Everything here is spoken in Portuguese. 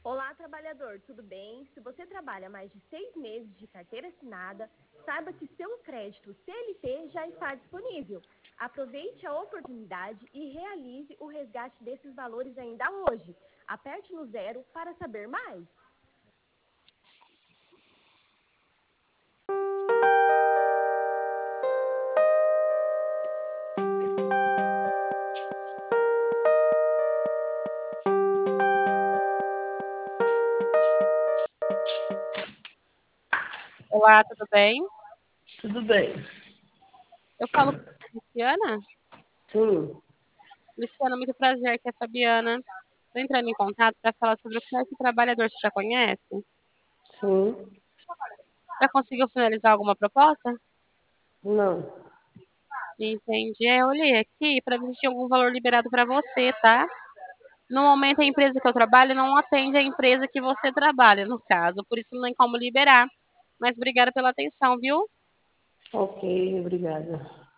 Olá, trabalhador, tudo bem? Se você trabalha mais de 6 meses de carteira assinada, saiba que seu crédito CLT já está disponível. Aproveite a oportunidade e realize o resgate desses valores ainda hoje. Aperte no zero para saber mais. Olá, tudo bem? Tudo bem. Eu falo com a Luciana. Sim, Luciana, muito prazer, aqui é a Fabiana. Estou entrando em contato para falar sobre o crédito trabalhador, você já conhece? sim, Já conseguiu finalizar alguma proposta? não. Entendi. Eu olhei aqui para ver se tinha algum valor liberado para você, tá? No momento, a empresa que eu trabalho não atende a empresa que você trabalha, no caso, por isso não tem como liberar. Mas obrigada pela atenção, viu? Ok, obrigada.